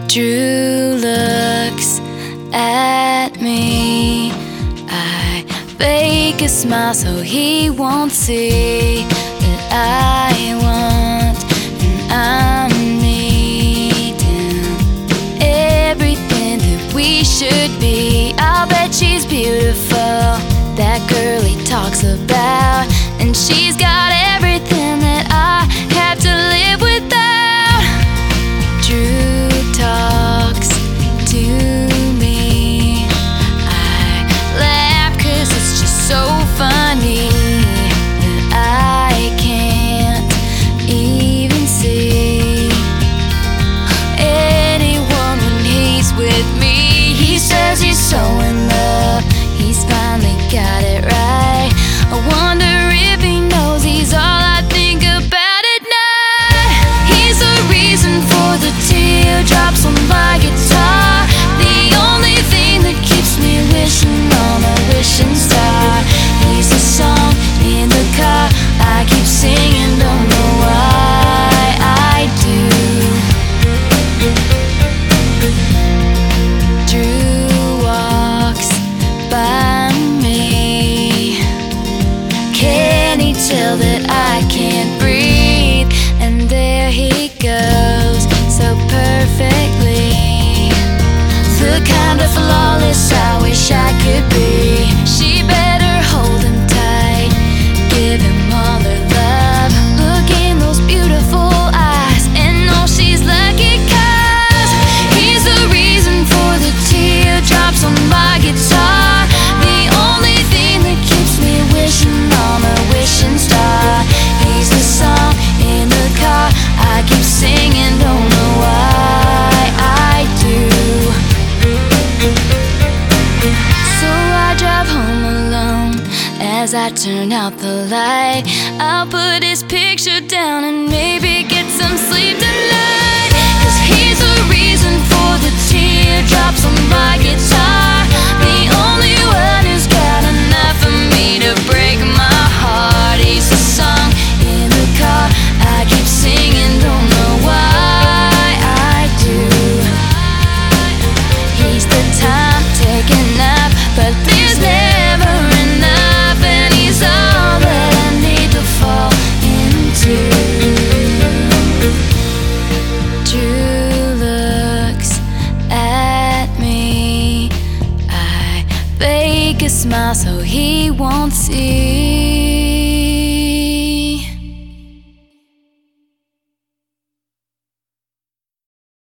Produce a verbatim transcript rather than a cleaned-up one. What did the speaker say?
Drew looks at me. I fake a smile so he won't see that I want and I'm needing everything that we should be. I'll bet she's beautiful, that girl he talks about, and she's got everything that I have to live without. Drew talks to me. I laugh cause it's just so funny that I can't even see anyone when he's with me. He says he's so in love, he's finally got it right. I wonder if he knows he's all I think about at night. He's the reason for the teardrops on my guitar, the only thing that keeps me wishing on a wishing star. He's the song in the car I keep singing, don't know why I do. Drew walks by me. Can he tell that I can't breathe? And there he goes, so perfectly, the kind of flawless I wish I could be. She better hold him tight, give him all her love. Look in those beautiful eyes and know she's lucky, cause he's the reason for the teardrops on my guitar, the only thing that keeps me wishing on a wishing star. He's the song in the car I keep singing, don't know why I do. So I drive home alone. As I turn out the light, I'll put his picture down and maybe get some sleep tonight. Cause he's the reason for the teardrops on my guitar, the only one who's got enough for me to break my heart. He's the song in the car I keep singing, don't know why I do. He's the time taken up, but there's never enough, and he's all that I need to fall into. Drew looks at me. I fake a smile so he won't see